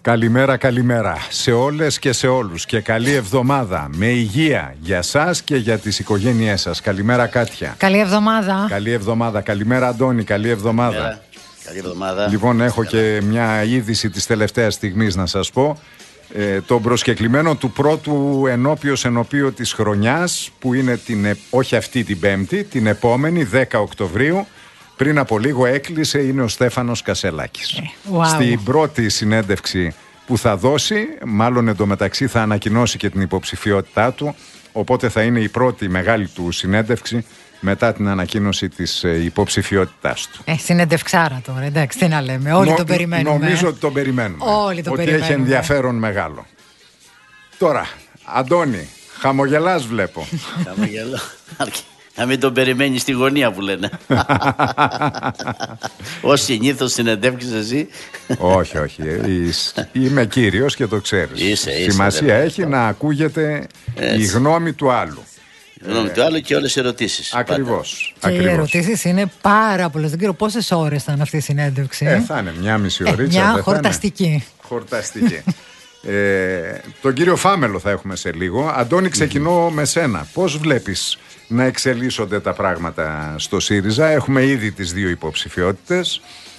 Καλημέρα, καλημέρα σε όλες και σε όλους και καλή εβδομάδα με υγεία για σας και για τις οικογένειές σας. Καλημέρα Κάτια. Καλή εβδομάδα. Καλή εβδομάδα. Καλημέρα Αντώνη, καλή εβδομάδα. Καλή εβδομάδα. Λοιπόν, έχω και μια είδηση της τελευταίας στιγμής να σας πω. Τον προσκεκλημένο του πρώτου ενώπιο της χρονιάς, που είναι όχι αυτή την Πέμπτη, την επόμενη 10 Οκτωβρίου. Πριν από λίγο έκλεισε, είναι ο Στέφανος Κασελάκης. Στην πρώτη συνέντευξη που θα δώσει, μάλλον εντωμεταξύ θα ανακοινώσει και την υποψηφιότητά του, οπότε θα είναι η πρώτη μεγάλη του συνέντευξη μετά την ανακοίνωση της υποψηφιότητάς του. Συνέντευξάρα τώρα, εντάξει, τι να λέμε, όλοι τον περιμένουμε. Νομίζω ότι τον περιμένουμε. Όλοι τον περιμένουμε. Έχει ενδιαφέρον μεγάλο. Τώρα, Αντώνη, χαμογελάς βλέπω. Χαμογελώ. Να μην τον περιμένει στη γωνία που λένε. Ως συνήθως συνεντεύξεις εσύ. Όχι. Είμαι κύριος και το ξέρεις. Σημασία έχει να ακούγεται η γνώμη του άλλου. Η γνώμη του άλλου και όλες οι ερωτήσεις. Ακριβώς. Και οι ερωτήσεις είναι πάρα πολλές. Δεν ξέρω πόσες ώρες θα είναι αυτή η συνέντευξη. Θα είναι μια μισή ωρίτσα. Μια χορταστική. Τον κύριο Φάμελο θα έχουμε σε λίγο. Αντώνη, ξεκινώ με σένα. Πώς βλέπεις να εξελίσσονται τα πράγματα στο ΣΥΡΙΖΑ? Έχουμε ήδη τις δύο υποψηφιότητες.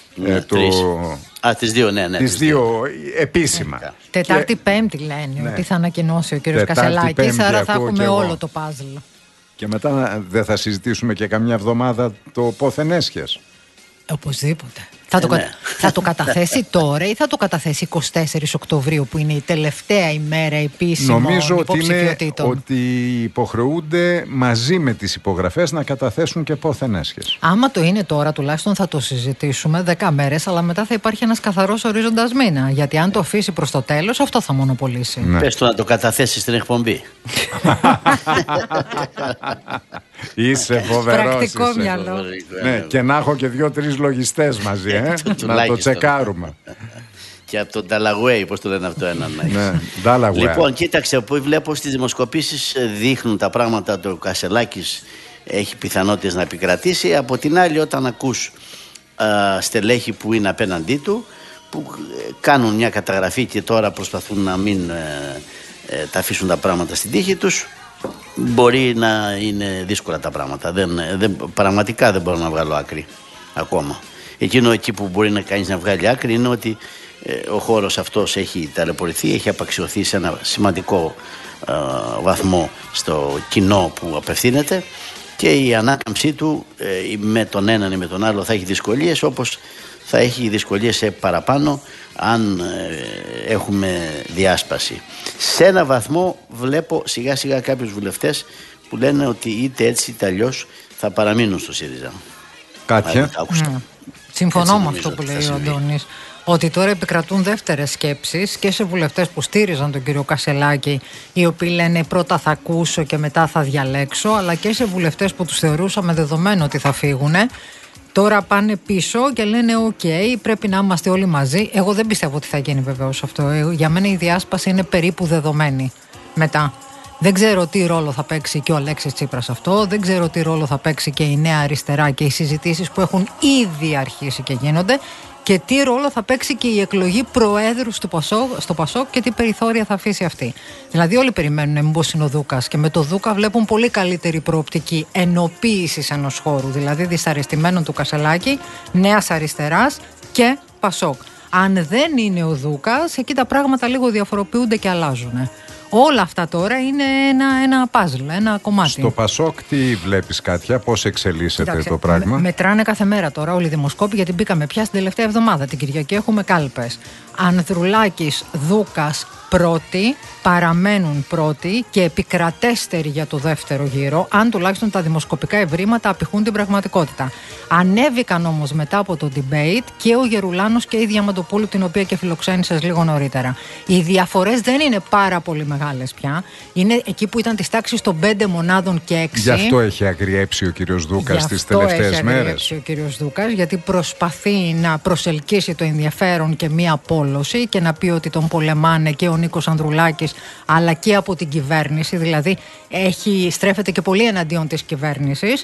Τις δύο, ναι. Τις δύο επίσημα. Τετάρτη, Πέμπτη λένε ότι θα ανακοινώσει ο κύριος Κασελάκης, άρα θα έχουμε όλο το παζλ. Και μετά δεν θα συζητήσουμε και καμιά εβδομάδα το πόθεν έσχες? Οπωσδήποτε. Θα το καταθέσει τώρα ή θα το καταθέσει 24 Οκτωβρίου, που είναι η τελευταία ημέρα επίσημων υποψηφιότητων? Νομίζω ότι υποχρεούνται μαζί με τις υπογραφές να καταθέσουν και πόθεν έσχες. Άμα το είναι τώρα, τουλάχιστον θα το συζητήσουμε 10 μέρες, αλλά μετά θα υπάρχει ένας καθαρός ορίζοντας μήνα. Γιατί αν το αφήσει προς το τέλος, αυτό θα μονοπολίσει. Ναι. Πες του να το καταθέσει στην εκπομπή. Είσαι φοβερός. Πρακτικό μυαλό. Ναι, και να έχω και 2-3 λογιστές μαζί, να το τσεκάρουμε. Και από τον Νταλαγουέι, πώς το λένε αυτό έναν. Ναι, λοιπόν, κοίταξε, που βλέπω στις δημοσκοπήσεις δείχνουν τα πράγματα ότι ο Κασελάκης έχει πιθανότητες να επικρατήσει. Από την άλλη, όταν ακούς στελέχη που είναι απέναντί του, που κάνουν μια καταγραφή και τώρα προσπαθούν να μην τα αφήσουν τα πράγματα στην τύχη τους, μπορεί να είναι δύσκολα τα πράγματα. Πραγματικά δεν μπορώ να βγάλω άκρη ακόμα. Εκείνο εκεί που μπορεί να κάνεις να βγάλει άκρη είναι ότι ο χώρος αυτός έχει ταλαιπωρηθεί, έχει απαξιωθεί σε ένα σημαντικό βαθμό στο κοινό που απευθύνεται, και η ανάκαμψή του με τον έναν ή με τον άλλο θα έχει δυσκολίες, όπως θα έχει δυσκολίες παραπάνω αν έχουμε διάσπαση. Σε ένα βαθμό βλέπω σιγά σιγά κάποιους βουλευτές που λένε ότι είτε έτσι είτε αλλιώς θα παραμείνουν στο ΣΥΡΙΖΑ. Κάτια. Συμφωνώ με αυτό που λέει ο Αντώνης, ότι τώρα επικρατούν δεύτερες σκέψεις και σε βουλευτές που στήριζαν τον κύριο Κασελάκη, οι οποίοι λένε πρώτα θα ακούσω και μετά θα διαλέξω, αλλά και σε βουλευτές που τους θεωρούσαμε δεδομένο ότι θα φύγουνε. Τώρα πάνε πίσω και λένε πρέπει να είμαστε όλοι μαζί. Εγώ δεν πιστεύω ότι θα γίνει βεβαίως αυτό. Για μένα η διάσπαση είναι περίπου δεδομένη μετά. Δεν ξέρω τι ρόλο θα παίξει και ο Αλέξης Τσίπρας αυτό. Δεν ξέρω τι ρόλο θα παίξει και η Νέα Αριστερά και οι συζητήσεις που έχουν ήδη αρχίσει και γίνονται. Και τι ρόλο θα παίξει και η εκλογή προέδρου στο ΠΑΣΟΚ και τι περιθώρια θα αφήσει αυτή. Δηλαδή, όλοι περιμένουν μήπως είναι ο Δούκας, και με το Δούκα βλέπουν πολύ καλύτερη προοπτική ενοποίησης ενός χώρου. Δηλαδή, δυσαρεστημένων του Κασελάκη, Νέας Αριστεράς και ΠΑΣΟΚ. Αν δεν είναι ο Δούκας, εκεί τα πράγματα λίγο διαφοροποιούνται και αλλάζουν. Όλα αυτά τώρα είναι ένα παζλ, ένα κομμάτι. Στο ΠΑΣΟΚ τι βλέπεις, Κάτια, πώς εξελίσσεται το πράγμα? Μετράνε κάθε μέρα τώρα όλοι οι δημοσκόποι, γιατί μπήκαμε πια στην τελευταία εβδομάδα. Την Κυριακή έχουμε κάλπες. Ανδρουλάκης, Δούκας πρώτοι, παραμένουν πρώτοι και επικρατέστεροι για το δεύτερο γύρο, αν τουλάχιστον τα δημοσκοπικά ευρήματα απηχούν την πραγματικότητα. Ανέβηκαν όμως μετά από το debate και ο Γερουλάνος και η Διαμαντοπούλου, την οποία και φιλοξένησες λίγο νωρίτερα. Οι διαφορές δεν είναι πάρα πολύ μεγάλες πια. Είναι εκεί που ήταν της τάξης των 5 μονάδων και 6. Γι' αυτό έχει αγριέψει ο κύριος Δούκας τις τελευταίες μέρες. Έχει αγριέψει ο κύριος Δούκας, γιατί προσπαθεί να προσελκύσει το ενδιαφέρον και μία απόλωση και να πει ότι τον πολεμάνε και ο Νίκος Ανδρουλάκης, αλλά και από την κυβέρνηση. Δηλαδή στρέφεται και πολύ εναντίον της κυβέρνησης.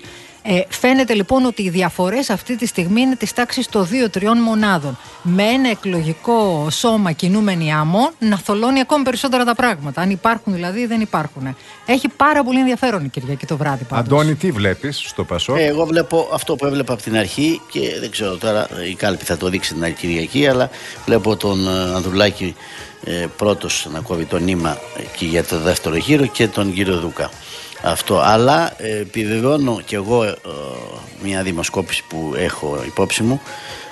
Φαίνεται λοιπόν ότι οι διαφορές αυτή τη στιγμή είναι της τάξης των 2-3 μονάδων. Με ένα εκλογικό σώμα κινούμενοι άμμο να θολώνει ακόμη περισσότερα τα πράγματα. Αν υπάρχουν δηλαδή ή δεν υπάρχουν. Έχει πάρα πολύ ενδιαφέρον η Κυριακή το βράδυ πάντως. Αντώνη, τι βλέπεις στο Πασόκ? Εγώ βλέπω αυτό που έβλεπα από την αρχή και δεν ξέρω τώρα, η κάλπη θα το δείξει την άλλη Κυριακή, αλλά βλέπω τον Ανδρουλάκη πρώτος να κόβει το νήμα και για το δεύτερο γύρο και τον κύριο Δούκα. Αυτό, αλλά επιβεβαιώνω και εγώ μια δημοσκόπηση που έχω υπόψη μου,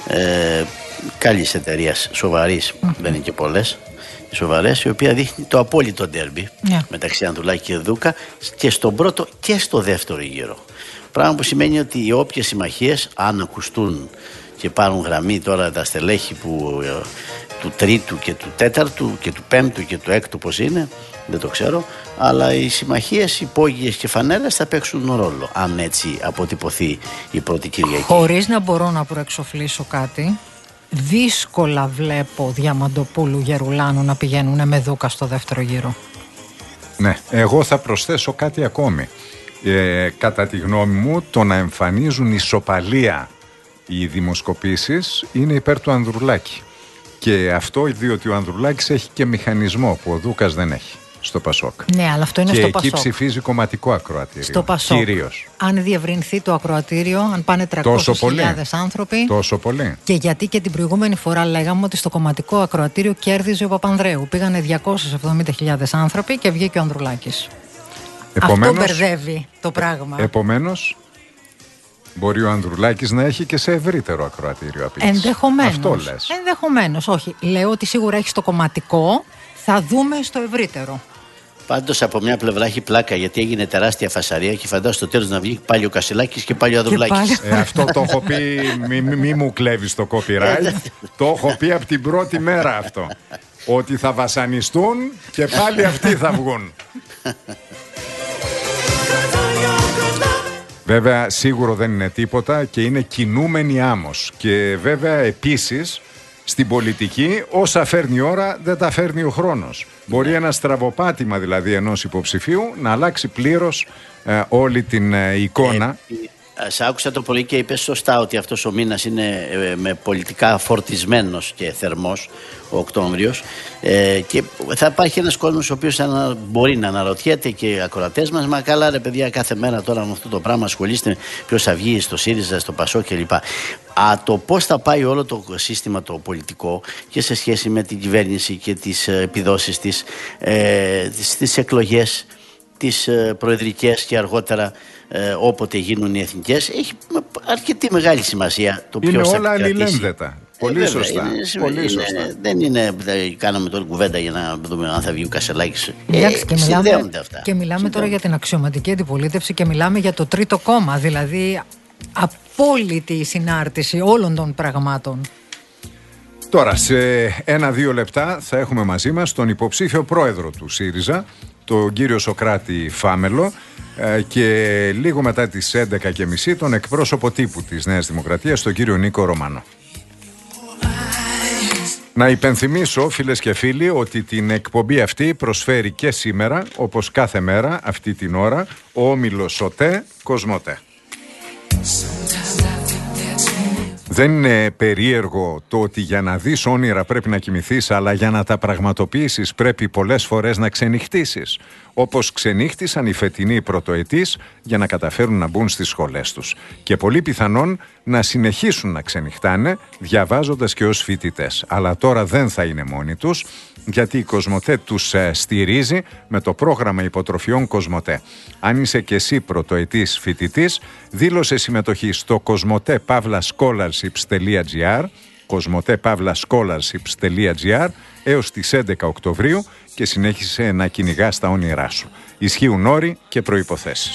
καλής εταιρείας, σοβαρής, δεν είναι και πολλές, σοβαρές, η οποία δείχνει το απόλυτο ντέρμπι μεταξύ Ανδρουλάκη και Δούκα και στον πρώτο και στο δεύτερο γύρο. Πράγμα που σημαίνει ότι οι όποιες συμμαχίες, αν ακουστούν και πάρουν γραμμή τώρα τα στελέχη του τρίτου και του τέταρτου και του πέμπτου και του έκτου, πώς είναι, δεν το ξέρω, αλλά οι συμμαχίες, υπόγειες και φανέλες θα παίξουν ρόλο, αν έτσι αποτυπωθεί η πρώτη Κυριακή. Χωρίς να μπορώ να προεξοφλήσω κάτι, δύσκολα βλέπω Διαμαντοπούλου Γερουλάνου να πηγαίνουν με Δούκα στο δεύτερο γύρο. Ναι, εγώ θα προσθέσω κάτι ακόμη. Κατά τη γνώμη μου, το να εμφανίζουν ισοπαλία οι δημοσκοπήσεις είναι υπέρ του Ανδρουλάκη. Και αυτό διότι ο Ανδρουλάκης έχει και μηχανισμό που ο Δούκας δεν έχει στο Πασόκ. Ναι, αλλά αυτό είναι και στο εκεί Πασόκ. ψηφίζει κομματικό ακροατήριο. Στο Πασόκ. Κυρίως. Αν διευρυνθεί το ακροατήριο, αν πάνε 300.000 άνθρωποι. Τόσο πολύ. Και γιατί και την προηγούμενη φορά λέγαμε ότι στο κομματικό ακροατήριο κέρδιζε ο Παπανδρέου. Πήγανε 270.000 άνθρωποι και βγήκε ο Ανδρουλάκης. Αυτό μπερδεύει το πράγμα. Επομένως, μπορεί ο Ανδρουλάκης να έχει και σε ευρύτερο ακροατήριο απειλής. Ενδεχομένως. Αυτό λες. Ενδεχομένως, όχι. Λέω ότι σίγουρα έχει στο κομματικό, θα δούμε στο ευρύτερο. Πάντως από μια πλευρά έχει πλάκα, γιατί έγινε τεράστια φασαρία και φαντάζομαι στο τέλος να βγει πάλι ο Κασελάκης και πάλι ο Ανδρουλάκης. Αυτό το έχω πει, μη μου κλέβεις το copyright. Το έχω πει από την πρώτη μέρα αυτό. Ότι θα βασανιστούν και πάλι αυτοί θα βγουν. Βέβαια σίγουρο δεν είναι τίποτα και είναι κινούμενη άμμος. Και βέβαια επίσης στην πολιτική όσα φέρνει η ώρα δεν τα φέρνει ο χρόνος. Μπορεί ένα στραβοπάτημα δηλαδή ενός υποψηφίου να αλλάξει πλήρως όλη την εικόνα. Σ' άκουσα το πρωί και είπες σωστά ότι αυτός ο μήνας είναι με πολιτικά φορτισμένος και θερμός, ο Οκτώβριος, και θα υπάρχει ένας κόσμος ο οποίος μπορεί να αναρωτιέται, και οι ακροατές μας, μα καλά ρε παιδιά, κάθε μέρα τώρα με αυτό το πράγμα ασχολείστε, ποιος θα βγει στο ΣΥΡΙΖΑ, στο ΠΑΣΟΚ κλπ. Το πώς θα πάει όλο το σύστημα το πολιτικό και σε σχέση με την κυβέρνηση και τις επιδόσεις της, στις εκλογές, τις προεδρικές και αργότερα όποτε γίνουν οι εθνικές, έχει αρκετή μεγάλη σημασία το ποιος θα όλα αλληλένδετα. Πολύ σωστά. Πολύ σωστά. Δεν είναι, κάναμε τώρα κουβέντα για να δούμε αν θα βγει ο Κασελάκης. Συνδέονται αυτά. Και μιλάμε τώρα για την αξιωματική αντιπολίτευση και μιλάμε για το τρίτο κόμμα, δηλαδή απόλυτη συνάρτηση όλων των πραγμάτων. Τώρα σε 1-2 λεπτά θα έχουμε μαζί μας τον υποψήφιο πρόεδρο του ΣΥΡΙΖΑ, τον κύριο Σωκράτη Φάμελο, και λίγο μετά τις 11.30 τον εκπρόσωπο τύπου της Νέας Δημοκρατίας, τον κύριο Νίκο Ρωμανό. Να υπενθυμίσω, φίλες και φίλοι, ότι την εκπομπή αυτή προσφέρει και σήμερα, όπως κάθε μέρα αυτή την ώρα, ο όμιλος ΟΤΕ Κοσμοτέ. Δεν είναι περίεργο το ότι για να δεις όνειρα πρέπει να κοιμηθείς, αλλά για να τα πραγματοποιήσεις πρέπει πολλές φορές να ξενυχτήσεις. Όπως ξενύχτησαν οι φετινοί πρωτοετής για να καταφέρουν να μπουν στις σχολές τους. Και πολύ πιθανόν να συνεχίσουν να ξενυχτάνε διαβάζοντας και ως φοιτητές. Αλλά τώρα δεν θα είναι μόνοι τους, γιατί η Κοσμοτέ τους στηρίζει με το πρόγραμμα υποτροφιών Κοσμοτέ. Αν είσαι και εσύ πρωτοετής φοιτητής, δήλωσε συμμετοχή στο cosmote-scholarships.gr cosmote-scholarships.gr έως τις 11 Οκτωβρίου και συνέχισε να κυνηγάς τα όνειρά σου. Ισχύουν όροι και προϋποθέσεις.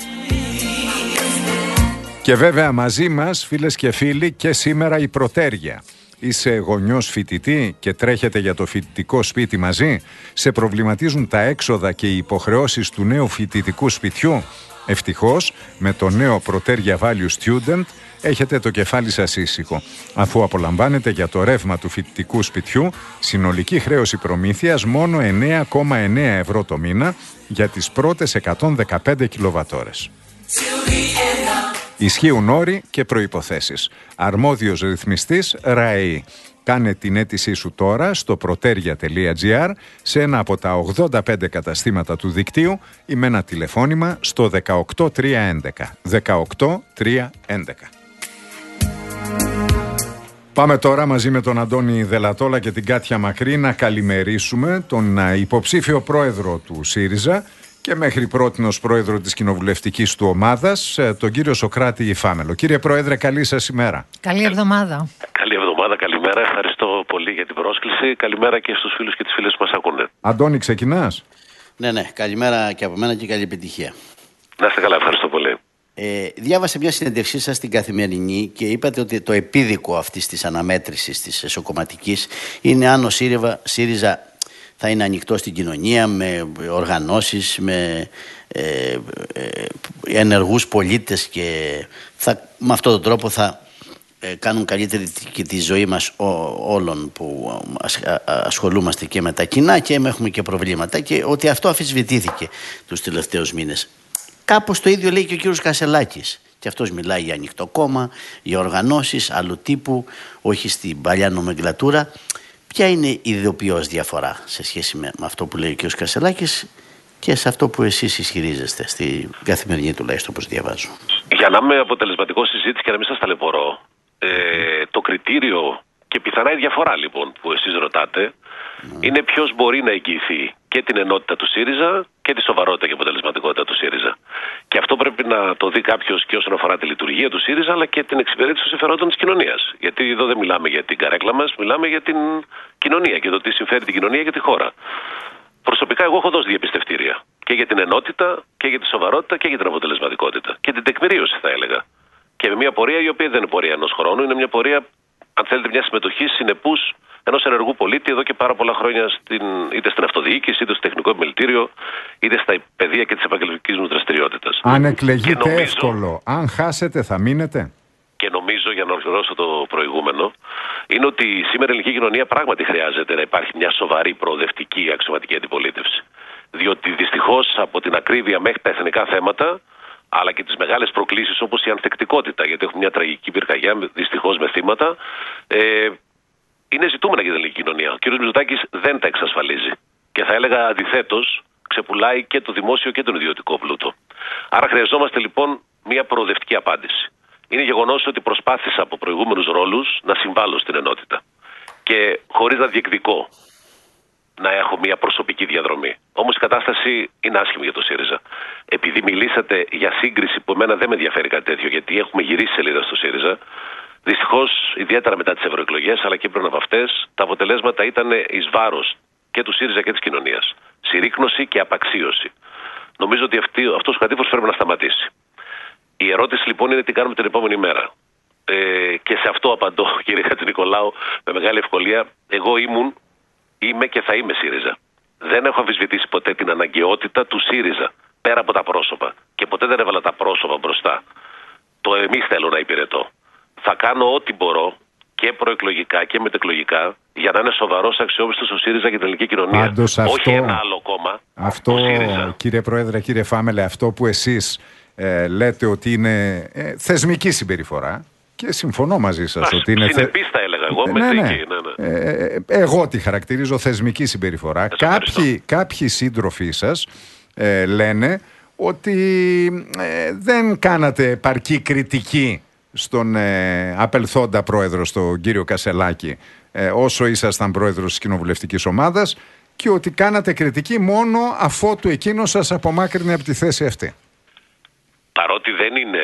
Και βέβαια μαζί μας, φίλες και φίλοι, και σήμερα η Πρωτέργεια. Είσαι γονιός φοιτητή και τρέχετε για το φοιτητικό σπίτι μαζί? Σε προβληματίζουν τα έξοδα και οι υποχρεώσεις του νέου φοιτητικού σπιτιού? Ευτυχώς, με το νέο Πρωτέργεια Value Student έχετε το κεφάλι σας ήσυχο, αφού απολαμβάνετε για το ρεύμα του φοιτητικού σπιτιού συνολική χρέωση προμήθειας μόνο 9,9 ευρώ το μήνα για τις πρώτες 115 κιλοβατόρες. Ισχύουν όροι και προϋποθέσεις. Αρμόδιος ρυθμιστής ΡΑΕΗ. Κάνε την αίτησή σου τώρα στο proteria.gr σε ένα από τα 85 καταστήματα του δικτύου ή με ένα τηλεφώνημα στο 18311. 18311. Πάμε τώρα μαζί με τον Αντώνη Δελατόλα και την Κάτια Μακρύ να καλημερίσουμε τον υποψήφιο πρόεδρο του ΣΥΡΙΖΑ και μέχρι πρότινος πρόεδρο της κοινοβουλευτικής του ομάδας, τον κύριο Σωκράτη Φάμελο. Κύριε Πρόεδρε, καλή σας ημέρα. Καλή εβδομάδα. Καλή εβδομάδα, καλημέρα. Ευχαριστώ πολύ για την πρόσκληση. Καλημέρα και στους φίλους και τις φίλες που μας ακούνε. Αντώνη, ξεκινάς? Ναι, καλημέρα και από μένα και καλή επιτυχία. Να είστε καλά, ευχαριστώ πολύ. Διάβασα μια συνέντευξή σας στην Καθημερινή και είπατε ότι το επίδικο αυτής της αναμέτρησης της εσωκομματικής είναι αν ο ΣΥΡΙΖΑ θα είναι ανοιχτό στην κοινωνία, με οργανώσεις, με ενεργούς πολίτες και με αυτόν τον τρόπο θα κάνουν καλύτερη και τη ζωή μας όλων που ασχολούμαστε και με τα κοινά και έχουμε και προβλήματα, και ότι αυτό αμφισβητήθηκε τους τελευταίους μήνες. Κάπως το ίδιο λέει και ο κύριος Κασελάκης. Και αυτός μιλάει για ανοιχτό κόμμα, για οργανώσεις άλλου τύπου, όχι στην παλιά νομεγκλατούρα. Ποια είναι η ιδεοποιώς διαφορά σε σχέση με αυτό που λέει ο κύριος Κασελάκης και σε αυτό που εσείς ισχυρίζεστε, στη Καθημερινή τουλάχιστον όπως διαβάζω? Για να είμαι αποτελεσματικό συζήτηση και να μην σας ταλαιπωρώ, το κριτήριο και πιθανά η διαφορά λοιπόν που εσείς ρωτάτε είναι ποιος μπορεί να εγγυηθεί και την ενότητα του ΣΥΡΙΖΑ και τη σοβαρότητα και αποτελεσματικότητα του ΣΥΡΙΖΑ. Και αυτό πρέπει να το δει κάποιος και όσον αφορά τη λειτουργία του ΣΥΡΙΖΑ, αλλά και την εξυπηρέτηση των συμφερόντων της κοινωνίας. Γιατί εδώ δεν μιλάμε για την καρέκλα μας, μιλάμε για την κοινωνία και το τι συμφέρει την κοινωνία και τη χώρα. Προσωπικά, εγώ έχω δώσει διαπιστευτήρια και για την ενότητα και για τη σοβαρότητα και για την αποτελεσματικότητα. Και την τεκμηρίωση, θα έλεγα. Και με μια πορεία η οποία δεν είναι πορεία ενός χρόνου, είναι μια πορεία, αν θέλετε, μια συμμετοχή συνεπούς ενός ενεργού πολίτη εδώ και πάρα πολλά χρόνια είτε στην αυτοδιοίκηση, είτε στο τεχνικό επιμελητήριο, είτε στα παιδεία και της επαγγελματικής μου δραστηριότητας. Αν εκλεγείτε εύκολο, αν χάσετε θα μείνετε? Και νομίζω, για να ολοκληρώσω το προηγούμενο, είναι ότι σήμερα η ελληνική κοινωνία πράγματι χρειάζεται να υπάρχει μια σοβαρή προοδευτική αξιωματική αντιπολίτευση. Διότι δυστυχώς από την ακρίβεια μέχρι τα εθνικά θέματα, αλλά και τις μεγάλες προκλήσεις όπως η ανθεκτικότητα, γιατί έχουμε μια τραγική πυρκαγιά δυστυχώς με θύματα, είναι ζητούμενα για την ελληνική κοινωνία. Ο κ. Μητσοτάκης δεν τα εξασφαλίζει. Και θα έλεγα αντιθέτως, ξεπουλάει και το δημόσιο και τον ιδιωτικό πλούτο. Άρα χρειαζόμαστε λοιπόν μια προοδευτική απάντηση. Είναι γεγονός ότι προσπάθησα από προηγούμενους ρόλους να συμβάλλω στην ενότητα. Και χωρίς να διεκδικώ να έχω μια προσωπική διαδρομή. Όμως η κατάσταση είναι άσχημη για το ΣΥΡΙΖΑ. Επειδή μιλήσατε για σύγκριση που εμένα δεν με ενδιαφέρει κάτι τέτοιο, γιατί έχουμε γυρίσει σελίδα στο ΣΥΡΙΖΑ, δυστυχώς, ιδιαίτερα μετά τις ευρωεκλογές, αλλά και πριν από αυτές, τα αποτελέσματα ήταν εις βάρος και του ΣΥΡΙΖΑ και της κοινωνίας. Συρρίκνωση και απαξίωση. Νομίζω ότι αυτός ο κατήφορος πρέπει να σταματήσει. Η ερώτηση λοιπόν είναι τι κάνουμε την επόμενη μέρα. Και σε αυτό απαντώ, κύριε Χατζηνικολάου, με μεγάλη ευκολία. Εγώ είμαι και θα είμαι ΣΥΡΙΖΑ. Δεν έχω αμφισβητήσει ποτέ την αναγκαιότητα του ΣΥΡΙΖΑ πέρα από τα πρόσωπα. Και ποτέ δεν έβαλα τα πρόσωπα μπροστά. Το εμείς θέλω να υπηρετώ. Θα κάνω ό,τι μπορώ και προεκλογικά και μετεκλογικά για να είναι σοβαρός, αξιόπιστος ο ΣΥΡΙΖΑ για την ελληνική κοινωνία. Όχι ένα άλλο κόμμα. Αυτό, κύριε Πρόεδρε, κύριε Φάμελε, αυτό που εσείς λέτε ότι είναι θεσμική συμπεριφορά, και συμφωνώ μαζί σας ότι είναι. Συνεπής θα έλεγα εγώ. Ναι. Εγώ τη χαρακτηρίζω θεσμική συμπεριφορά. Κάποιοι σύντροφοί σας λένε ότι δεν κάνατε επαρκή κριτική στον απελθόντα πρόεδρο, στον κύριο Κασελάκη, όσο ήσασταν πρόεδρος της κοινοβουλευτικής ομάδας, και ότι κάνατε κριτική μόνο αφότου εκείνος σας απομάκρυνε από τη θέση αυτή. Παρότι δεν είναι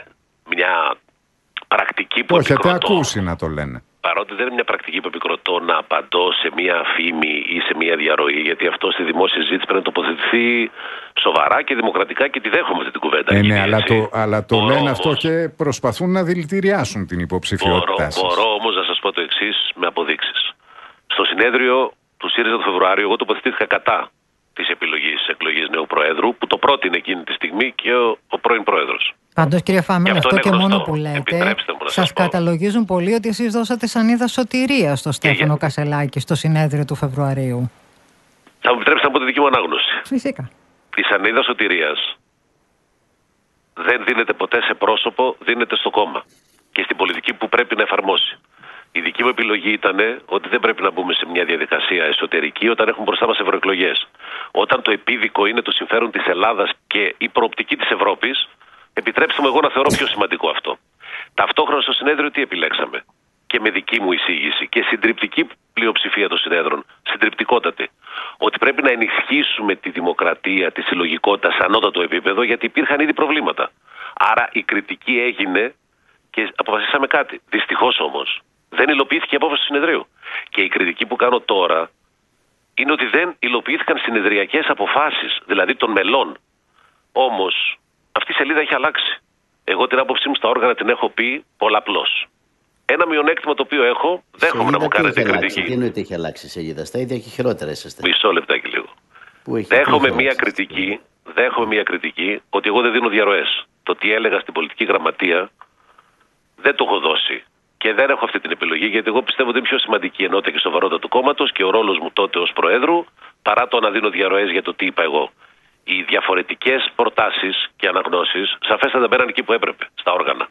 μια πρακτική που το έχετε ακούσει να το λένε. Παρότι δεν είναι μια πρακτική που επικροτώ να απαντώ σε μια φήμη ή σε μια διαρροή, γιατί αυτό στη δημόσια συζήτηση πρέπει να τοποθετηθεί σοβαρά και δημοκρατικά και τη δέχομαι αυτή την κουβέντα. Ναι, αλλά το λένε αυτό και προσπαθούν να δηλητηριάσουν την υποψηφιότητά σας. Μπορώ όμως να σας πω το εξής με αποδείξεις. Στο συνέδριο του ΣΥΡΙΖΑ το Φεβρουάριο, εγώ τοποθετήθηκα κατά της επιλογής εκλογής νέου Προέδρου, που το πρότεινε εκείνη τη στιγμή και ο πρώην Πρόεδρος. Πάντως, κύριε Φάμελ, αυτό και μόνο που λέτε, σας καταλογίζουν πολύ ότι εσείς δώσατε σανίδα σωτηρίας στο Στέφανο Κασελάκη στο συνέδριο του Φεβρουαρίου. Θα μου επιτρέψετε να πω τη δική μου ανάγνωση. Φυσικά. Η σανίδα σωτηρίας δεν δίνεται ποτέ σε πρόσωπο, δίνεται στο κόμμα και στην πολιτική που πρέπει να εφαρμόσει. Η δική μου επιλογή ήταν ότι δεν πρέπει να μπούμε σε μια διαδικασία εσωτερική όταν έχουμε μπροστά μας ευρωεκλογές. Όταν το επίδικο είναι το συμφέρον της Ελλάδας και η προοπτική της Ευρώπης, επιτρέψτε μου εγώ να θεωρώ πιο σημαντικό αυτό. Ταυτόχρονα στο συνέδριο τι επιλέξαμε? Και με δική μου εισήγηση και συντριπτική πλειοψηφία των συνέδρων, συντριπτικότατη, ότι πρέπει να ενισχύσουμε τη δημοκρατία, τη συλλογικότητα σε ανώτατο επίπεδο, γιατί υπήρχαν ήδη προβλήματα. Άρα η κριτική έγινε και αποφασίσαμε κάτι. Δυστυχώς όμως δεν υλοποιήθηκε η απόφαση του συνεδρίου. Και η κριτική που κάνω τώρα είναι ότι δεν υλοποιήθηκαν συνεδριακές αποφάσεις, δηλαδή των μελών. Όμως αυτή η σελίδα έχει αλλάξει. Εγώ την άποψή μου στα όργανα την έχω πει πολλαπλώς. Ένα μειονέκτημα το οποίο έχω, δέχομαι να μου κάνετε κριτική. Τι εννοείται έχει αλλάξει η σελίδα? Στα ίδια και χειρότερα είσαστε. Μισό λεπτάκι λίγο. Δέχομαι μια κριτική ότι εγώ δεν δίνω διαρροές. Το τι έλεγα στην πολιτική γραμματεία δεν το έχω δώσει. Και δεν έχω αυτή την επιλογή, γιατί εγώ πιστεύω ότι είναι πιο σημαντική η ενότητα και η σοβαρότητα του κόμματος και ο ρόλος μου τότε ως Προέδρου, παρά το να δίνω διαρροές για το τι είπα εγώ. Οι διαφορετικές προτάσεις και αναγνώσεις σαφέστατα μπαίναν εκεί που έπρεπε, στα όργανα.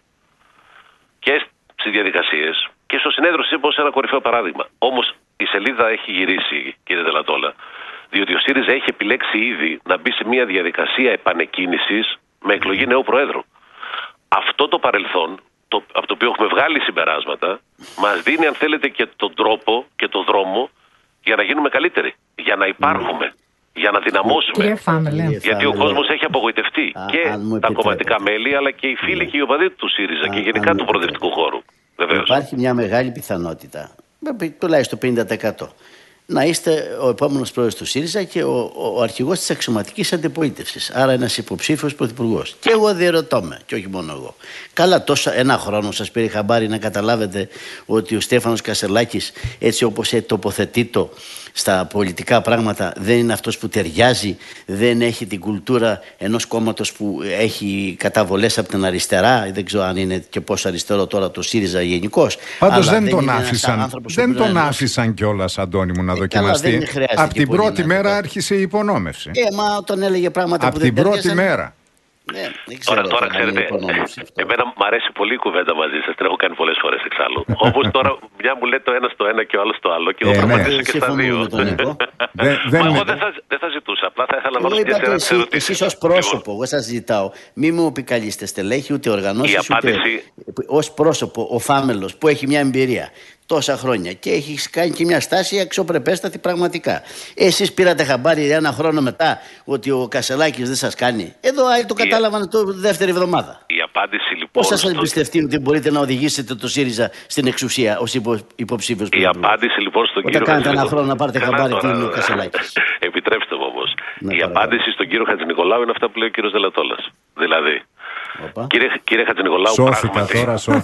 Και στις διαδικασίες και στο συνέδριο σας είπα ως ένα κορυφαίο παράδειγμα. Όμως η σελίδα έχει γυρίσει, κύριε Δελατόλα, διότι ο ΣΥΡΙΖΑ έχει επιλέξει ήδη να μπει σε μια διαδικασία επανεκκίνησης με εκλογή νέου Προέδρου. Αυτό το παρελθόν, από το οποίο έχουμε βγάλει συμπεράσματα, μας δίνει, αν θέλετε, και τον τρόπο και τον δρόμο για να γίνουμε καλύτεροι, για να υπάρχουμε, για να δυναμώσουμε. Γιατί ο κόσμος έχει απογοητευτεί και τα κομματικά μέλη, αλλά και οι φίλοι και οι οπαδοί του ΣΥΡΙΖΑ και γενικά του προοδευτικού χώρου. Βεβαίως. Υπάρχει μια μεγάλη πιθανότητα, τουλάχιστον 50%, να είστε ο επόμενος πρόεδρος του ΣΥΡΙΖΑ και ο αρχηγός της αξιωματικής αντιπολίτευσης. Άρα ένας υποψήφιος πρωθυπουργός. Και εγώ διερωτώ με, και όχι μόνο εγώ. Καλά, τόσο ένα χρόνο σας πήρε χαμπάρι να καταλάβετε ότι ο Στέφανος Κασσελάκης, έτσι όπως τοποθετείται στα πολιτικά πράγματα, δεν είναι αυτός που ταιριάζει, δεν έχει την κουλτούρα ενός κόμματος που έχει καταβολές από την αριστερά. Δεν ξέρω αν είναι και πόσο αριστερό τώρα το ΣΥΡΙΖΑ γενικώς. Πάντως δεν τον άφησαν κιόλας, Αντώνη μου, να δοκιμαστεί. Από την πρώτη μέρα άρχισε η υπονόμευση. Μα όταν έλεγε πράγματα από που δεν την πρώτη μέρα. Τώρα ξέρετε, εμένα μου αρέσει πολύ η κουβέντα μαζί σας, την έχω κάνει πολλές φορές εξάλλου. Όπως τώρα μια μου λέει το ένα στο ένα και ο άλλος στο άλλο και εγώ πραγματίζω και στα δύο. Μα εγώ δεν θα ζητούσα, απλά θα ήθελα να ρωτήσω και σε ερωτήσεις. Εσείς ως πρόσωπο, εγώ σας ζητάω, μη μου επικαλείστε στελέχη ούτε οργανώσεις, ούτε ως πρόσωπο ο Φάμελος που έχει μια εμπειρία τόσα χρόνια και έχει κάνει και μια στάση αξιοπρεπέστατη πραγματικά. Εσείς πήρατε χαμπάρι ένα χρόνο μετά ότι ο Κασσελάκης δεν σας κάνει? Εδώ το κατάλαβαν το δεύτερη εβδομάδα. Η απάντηση λοιπόν. Πώς σας εμπιστευτεί ότι μπορείτε να οδηγήσετε το ΣΥΡΙΖΑ στην εξουσία ως υποψήφιος? Η απάντηση λοιπόν στον κύριο Χατζηνικολάου. Όταν κάνετε ένα χρόνο να πάρετε χαμπάρι τι είναι ο Κασσελάκης. Επιτρέψτε μου όμως. Η απάντηση στον κύριο Χατζηνικολάου είναι αυτά που λέει ο κύριος Δελατόλας. Δηλαδή, κύριε Χατζηνικολάου, πράγματι.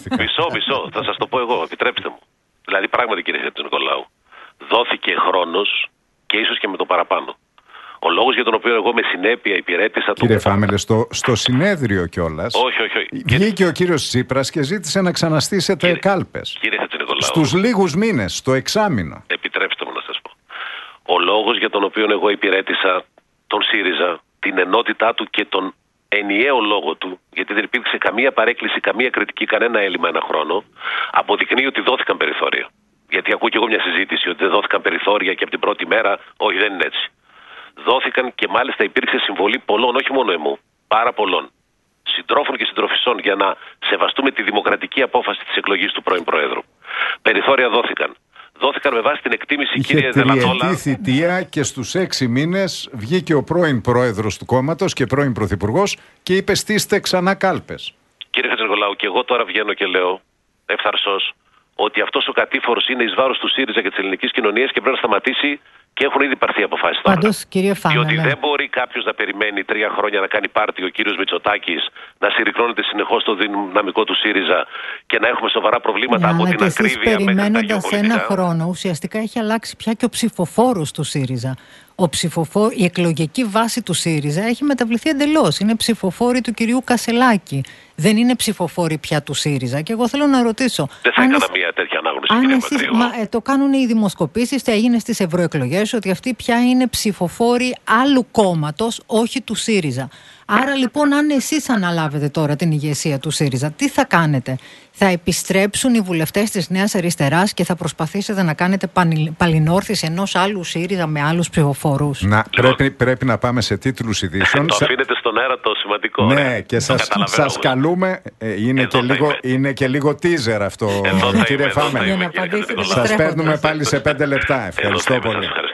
Μισό, θα σας το πω εγώ, επιτρέψτε μου. Δηλαδή, πράγματι, κύριε Χατζηνικολάου, δόθηκε χρόνος και ίσως και με το παραπάνω. Ο λόγος για τον οποίο εγώ με συνέπεια υπηρέτησα. Κύριε Φάμελε, στο συνέδριο κιόλας. Όχι. Βγήκε ο κύριος Τσίπρας και ζήτησε να ξαναστήσετε κάλπες. Κύριε Χατζηνικολάου. Στους λίγους μήνες, στο εξάμηνο. Επιτρέψτε μου να σας πω. Ο λόγος για τον οποίο εγώ υπηρέτησα τον ΣΥΡΙΖΑ, την ενότητά του και τον ενιαίο λόγο του, γιατί δεν υπήρξε καμία παρέκκληση, καμία κριτική, κανένα έλλειμμα ένα χρόνο, αποδεικνύει ότι δόθηκαν περιθώρια. Γιατί ακούω και εγώ μια συζήτηση ότι δεν δόθηκαν περιθώρια και από την πρώτη μέρα. Όχι, δεν είναι έτσι. Δόθηκαν και μάλιστα υπήρξε συμβολή πολλών, όχι μόνο εμού, πάρα πολλών συντρόφων και συντροφισσών για να σεβαστούμε τη δημοκρατική απόφαση της εκλογής του πρώην Προέδρου. Περιθώρια δόθηκαν. Δόθηκαν με βάση την εκτίμηση, κύριε Δελατόλα. Είχε τριετή θητεία και στους 6 μήνες βγήκε ο πρώην πρόεδρος του κόμματος και πρώην πρωθυπουργός και είπε στήστε ξανά κάλπες. Κύριε Χατζηνικολάου, και εγώ τώρα βγαίνω και λέω ευθαρσώς ότι αυτός ο κατήφορος είναι εις βάρος του ΣΥΡΙΖΑ και της ελληνικής κοινωνίας και πρέπει να σταματήσει και έχουν ήδη πάρθει αποφάσεις τώρα. Πάντως, κύριε Φάμελε, διότι δεν μπορεί κάποιος να περιμένει 3 χρόνια να κάνει πάρτι ο κύριος Μητσοτάκης, να συρρυκνώνεται συνεχώς το δυναμικό του ΣΥΡΙΖΑ και να έχουμε σοβαρά προβλήματα από την ακρίβεια μέχρι τα περιμένοντας ένα χρόνο, ουσιαστικά έχει αλλάξει πια και ο ψηφοφόρος του ΣΥΡΙΖΑ. Η εκλογική βάση του ΣΥΡΙΖΑ έχει μεταβληθεί εντελώς. Είναι ψηφοφόροι του κυρίου Κασσελάκη. Δεν είναι ψηφοφόροι πια του ΣΥΡΙΖΑ. Και εγώ θέλω να ρωτήσω. Δεν θα έκανα μια τέτοια ανάγνωση. Το κάνουν οι δημοσκοπήσεις, έγινε στις ευρωεκλογές, ότι αυτοί πια είναι ψηφοφόροι άλλου κόμματος, όχι του ΣΥΡΙΖΑ. Άρα λοιπόν, αν εσείς αναλάβετε τώρα την ηγεσία του ΣΥΡΙΖΑ, τι θα κάνετε? Θα επιστρέψουν οι βουλευτές της Νέας Αριστεράς και θα προσπαθήσετε να κάνετε παλινόρθηση ενός άλλου ΣΥΡΙΖΑ με άλλους ψηφοφόρους? Πρέπει να πάμε σε τίτλους ειδήσεων. Το αφήνετε στον αέρα το σημαντικό. Ναι, και σας καλούμε. Είναι και λίγο teaser αυτό, κύριε Φάμελ. Σας παίρνουμε πάλι σε 5 λεπτά. Ευχαριστώ πολύ.